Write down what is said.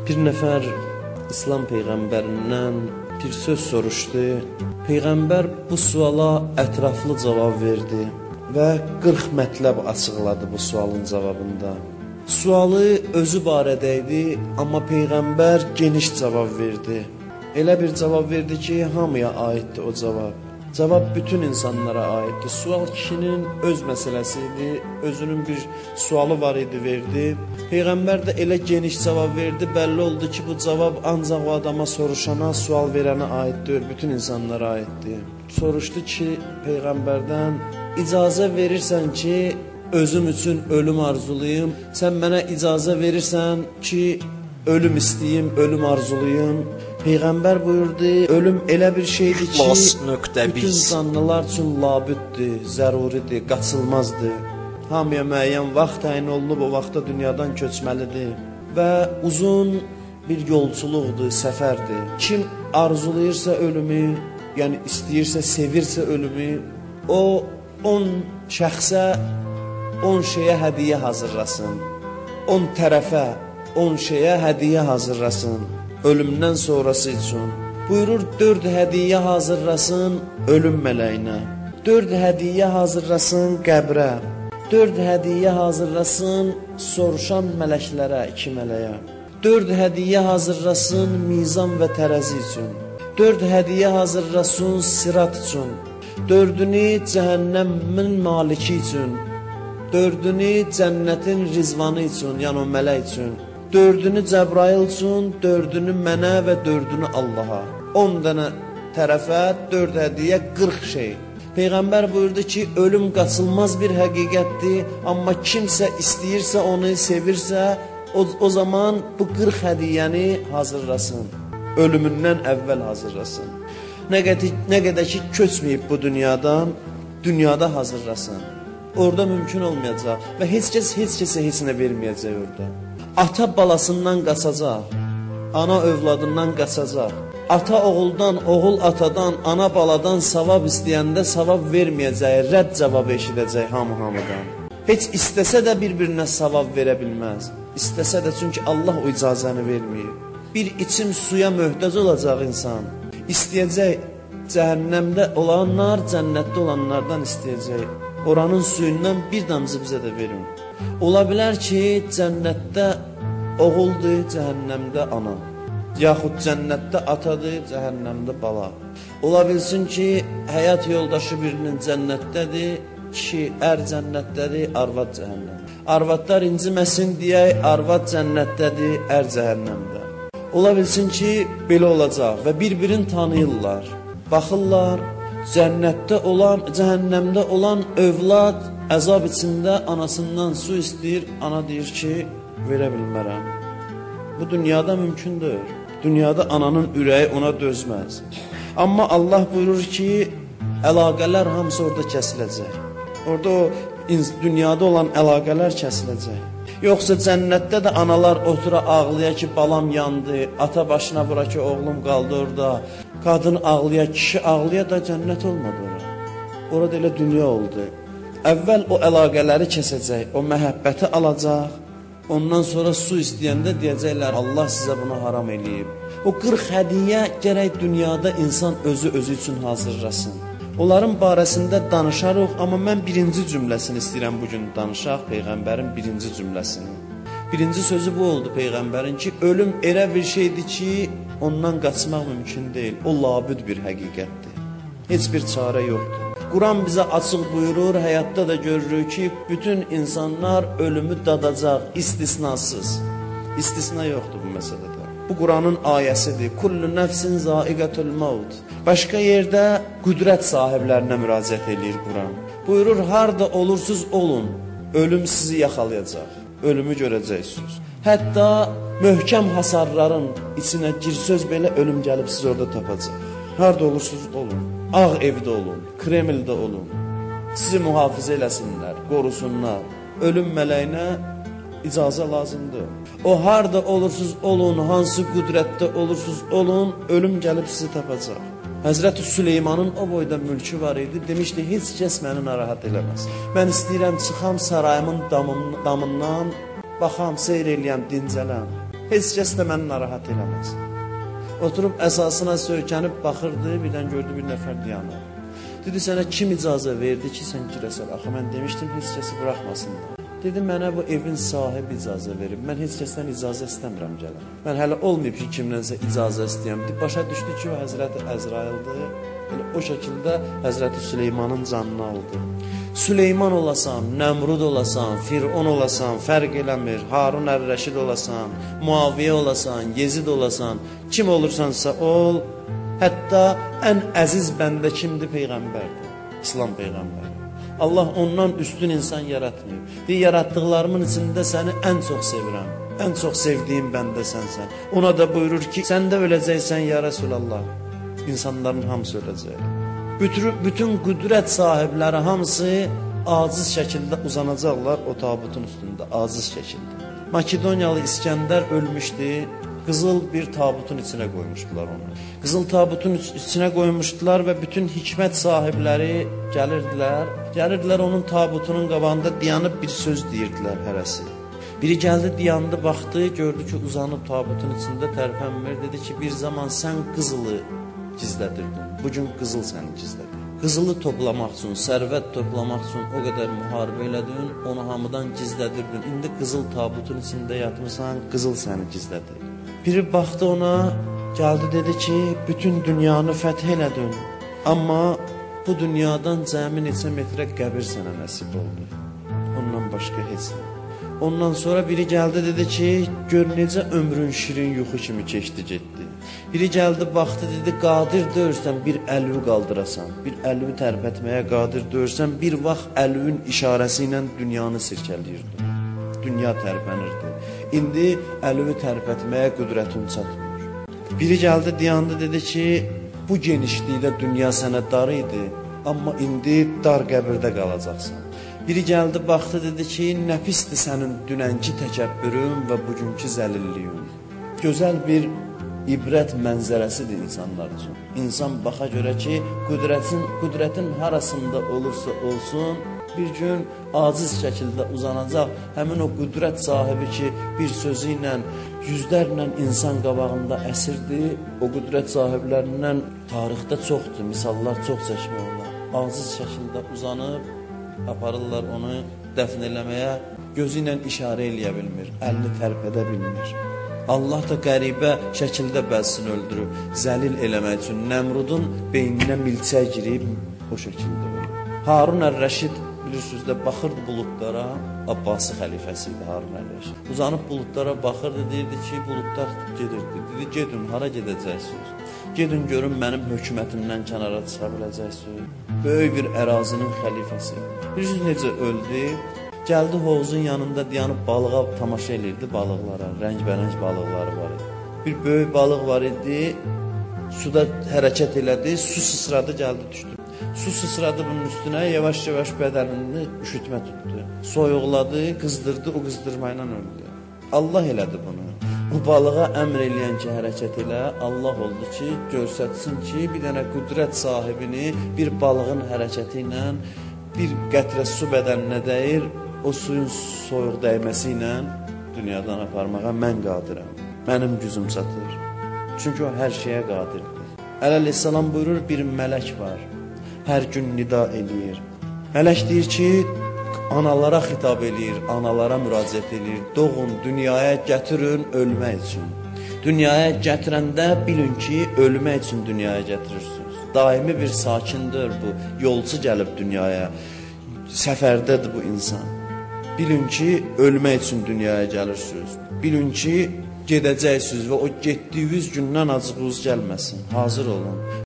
Bir nəfər İslam Peyğəmbərindən bir söz soruşdu. Peyğəmbər bu suala ətraflı cavab verdi və 40 mətləb açıqladı bu sualın cavabında. Sualı özü barədə idi, amma Peyğəmbər geniş cavab verdi. Elə bir cavab verdi ki, hamıya aiddir o cavab. Cavab bütün insanlara aiddir. Sual kişinin öz məsələsi idi, özünün bir sualı var idi, verdi. Peyğəmbər də elə geniş cavab verdi, bəlli oldu ki, bu cavab ancaq o adama soruşana, sual verənə aiddir, bütün insanlara aiddir. Soruşdu ki, Peyğəmbərdən, icazə verirsən ki, özüm üçün ölüm arzulayım, sən mənə icazə verirsən ki, ölüm istəyim, ölüm arzulayım. Peyğəmbər buyurdu, ölüm elə bir şeydir ki, bütün canlılar üçün labüddür, zəruridir, qaçılmazdır. Hamıya müəyyən vaxt təyin olunub, o vaxtda dünyadan köçməlidir və uzun bir yolculuqdur, səfərdir. Kim arzulayırsa ölümü, yəni istəyirsə, sevirsə ölümü, o 10 şəxsə 10 şeyə hədiyyə hazırlasın, 10 tərəfə 10 şeyə hədiyyə hazırlasın ölümdən sonrası üçün. Buyurur 4 hədiyyə hazırlasın ölüm mələyinə, 4 hədiyyə hazırlasın qəbrə, 4 hədiyyə hazırlasın soruşan mələklərə, 2 mələyə, 4 hədiyyə hazırlasın mizan və tərəzi üçün, 4 hədiyyə hazırlasın sirat üçün, 4-ünü cəhənnəmin maliki üçün, 4-ünü cənnətin rizvanı üçün, yəni o mələk üçün, 4-ünü Cəbrail üçün, 4-ünü mənə və 4-ünü Allaha. 10 dənə tərəfə 4 hədiyyə, 40 şey. Peyğəmbər buyurdu ki, ölüm qaçılmaz bir həqiqətdir, amma kimsə istəyirsə, onu sevirsə, o zaman bu 40 hədiyyəni hazırlasın. Ölümündən əvvəl hazırlasın. Nə qədər ki, köçməyib bu dünyadan, dünyada hazırlasın. Orada mümkün olmayacaq və heç kəsə heç nə verməyəcək orada. Ata balasından qaçacaq, ana övladından qaçacaq. Ata oğuldan, oğul atadan, ana baladan savab istəyəndə savab verməyəcək, rədd cavabı eşidəcək hamıdan. Heç istəsə də bir-birinə savab verə bilməz. İstəsə də çünki Allah o icazəni verməyib. Bir içim suya möhtac olacaq insan. İstəyəcək cəhənnəmdə olanlar, cənnətdə olanlardan istəyəcək. Oranın suyundan bir damcı bizə də verin. Ola bilər ki, cənnətdə oğuldur, cəhənnəmdə ana. Yaxud cənnətdə atadır, cəhənnəmdə bala. Ola bilsin ki, həyat yoldaşı birinin cənnətdədir, kişi ər cənnətdədir, arvad cəhənnəmdə. Arvadlar inciməsin deyək, arvad cənnətdədir, ər cəhənnəmdə. Ola bilsin ki, belə olacaq və bir-birini tanıyırlar, baxırlar. Cənnətdə olan, cəhənnəmdə olan övlad əzab içində anasından su istəyir, ana deyir ki, verə bilmərəm. Bu dünyada mümkündür. Dünyada ananın ürəyi ona dözməz. Amma Allah buyurur ki, əlaqələr hamısı orada kəsiləcək. Orada o dünyada olan əlaqələr kəsiləcək. Yoxsa cənnətdə də analar otura ağlaya ki, balam yandı, ata başına vura ki, oğlum qaldı orada. Qadın ağlaya, kişi ağlaya da cənnət olmadı ora. Orada elə dünya oldu. Əvvəl o əlaqələri kəsəcək, o məhəbbəti alacaq. Ondan sonra su istəyəndə deyəcəklər, Allah sizə bunu haram eləyib. O 40 hədiyyə gərək dünyada insan özü üçün hazırlasın. Onların barəsində danışarıq, amma mən birinci cümləsini istəyirəm bugün danışaq, Peyğəmbərin birinci cümləsini. Birinci sözü bu oldu Peyğəmbərin ki, ölüm elə bir şeydir ki, ondan qaçmaq mümkün deyil. O labüd bir həqiqətdir. Heç bir çarə yoxdur. Quran bizə açıq buyurur, həyatda da görürük ki, bütün insanlar ölümü dadacaq, istisnasız. İstisna yoxdur bu məsələdə. Bu Quranın ayəsidir. Kullu nəfsin zaiqatul maut. Başqa yerdə qüdrət sahiblərinə müraciət edir Quran. Buyurur, harda olursunuz olun, ölüm sizi yaxalayacaq. Ölümü görəcəksiniz. Hətta möhkəm hasarların içinə girsöz belə ölüm gəlib siz orada tapacaq. Harada olursunuz olun. Ağ evdə olun, Kremldə olun. Sizi mühafizə eləsinlər, qorusunlar. Ölüm mələyinə icazə lazımdır. O harada olursunuz olun, hansı qüdrətdə olursunuz olun, ölüm gəlib sizi tapacaq. Həzrəti Süleymanın o boyda mülkü var idi, demişdi, heç kəs məni narahat eləməz. Mən istəyirəm çıxam sarayımın damından, baxam, seyr eləyəm, dincələm. heç kəs də məni narahat eləməz. Oturub əsasına söykənib baxırdı, birdən gördü bir nəfər dayanır. Dedi, sənə kim icazə verdi ki, sən girəsən? Axı, mən demişdim, heç kəsi buraxmasınlar. Dedi, mənə bu evin sahibi icazə verib. Mən heç kəsdən icazə istəmirəm gələm. Mən hələ olmayıb ki, kimdənsə icazə istəyəm. Başa düşdü ki, o Həzrəti Əzraildir. Elə o şəkildə Həzrəti Süleymanın canını aldı. Süleyman olasan, Nəmrud olasan, Fir'on olasan, fərq eləmir. Harun Ər-Rəşid olasan, Muaviyə olasan, Yezid olasan, kim olursansa ol. Hətta ən əziz bəndə kimdir? Peyğəmbərdir. İslam Peyğəmbəri. Allah ondan üstün insan yaratmıyor. Deyir, yaratdıqlarımın içində səni ən çox sevirəm. Ən çox sevdiyim bəndə sənsən. Ona da buyurur ki, sən də öləcəksən ya Rəsulallah. İnsanların hamısı öləcək. Bütün qüdrət sahibləri hamısı aciz şəkildə uzanacaqlar o tabutun üstündə, aciz şəkildə. Makedoniyalı İskəndər ölmüşdü. Qızıl bir tabutun içinə qoymuşdular onu. Qızıl tabutun içinə qoymuşdular və bütün hikmət sahibləri gəlirdilər onun tabutunun qabağında dayanıb bir söz deyirdilər hərəsi. Biri gəldi, dayandı, baxdı, gördü ki, uzanıb tabutun içində tərpənmir. Dedi ki, bir zaman sən qızılı gizlədirdin, bugün qızıl səni gizlədir. Qızılı toplamaq üçün, sərvət toplamaq üçün o qədər müharibə elədin, onu hamıdan gizlədirdin. İndi qızıl tabutun içində yatmışsan, qızıl səni gizlədir. Biri baxdı ona, gəldi dedi ki, bütün dünyanı fəth elədin, amma bu dünyadan cəmi neçə metrə qəbir sənə nəsib oldu. Ondan başqa heç nə. Ondan sonra biri gəldi dedi ki, gör necə ömrün şirin yuxu kimi keçdi getdi. Biri gəldi baxdı dedi, qadir deyirsən bir əlvi qaldırasan, bir əlvi tərpətməyə qadir deyirsən, bir vaxt əlvin işarəsi ilə dünyanı sirkələyirdi. Dünya tərpənirdi. İndi əlvi tərpətməyə qüdrətin çatmır. Biri gəldi, dayandı, dedi ki, bu genişlikdə dünya sənə dar idi, amma indi dar qəbirdə qalacaqsan. Biri gəldi, baxdı, dedi ki, nə pisdir sənin dünənki təkəbbürün və bugünkü zəlilliyin. Gözəl bir ibrət mənzərəsidir insanlar üçün. İnsan baxa görə ki, qüdrətin harasında olursa olsun, bir gün aciz şəkildə uzanacaq. Həmin o qüdrət sahibi ki, bir sözü ilə, yüzlərlə insan qabağında əsirdir. O qüdrət sahiblərindən tarixdə çoxdur, misallar çox çəkmək olar. Aciz şəkildə uzanıb, aparırlar onu dəfn eləməyə, gözü ilə işarə eləyə bilmir, əlini tərpədə bilmir. Allah da qəribə şəkildə bəzisini öldürüb, zəlil eləmək üçün Nəmrudun beyninə milçək girib o şəkildə ölür. Harun Ər-Rəşid bilirsiniz də baxırdı buludlara, Abbasi xəlifəsi idi Harun Ər-Rəşid. Uzanıb buludlara baxırdı, deyirdi ki, buludlar gedirdi. Dedi, gedin, hara gedəcəksiniz? Gedin görün mənim hökumətimdən kənara çıxa biləcəksiniz. Böyük bir ərazinin xəlifəsi. Bilirsiniz necə öldü? Gəldi hovuzun yanında dayanıb balığa tamaşa edirdi, balıqlara, rəngbərəng balıqları var idi. Bir böyük balıq var idi, suda hərəkət elədi, su sısradı, gəldi düşdü. Su sısradı bunun üstünə, yavaş-yavaş bədənini üşütmə tutdu. Soyuqladı, qızdırdı, o qızdırma ilə öldü. Allah elədi bunu. Bu balığa əmr eləyən ki, hərəkət elə, Allah oldu ki, görsətsin ki, bir dənə qüdrət sahibini bir balığın hərəkəti ilə bir qətrə su bədəninə dəyir, o suyun soyuq dəyməsi ilə dünyadan aparmağa mən qadirəm. Mənim gücüm çatır. Çünki o hər şeyə qadirdir. Əleyhissalam buyurur, bir mələk var. Hər gün nida eləyir. Mələk deyir ki, analara xitab eləyir, analara müraciət eləyir. Doğun, dünyaya gətirin ölmək üçün. Dünyaya gətirəndə bilin ki, ölmək üçün dünyaya gətirirsiniz. Daimi bir sakindir bu, yolcu gəlib dünyaya, səfərdədir bu insan. Bilin ki, ölmək üçün dünyaya gəlirsiniz. Bilin ki, gedəcəksiniz və o getdiyiniz gündən acığınız gəlməsin, hazır olun.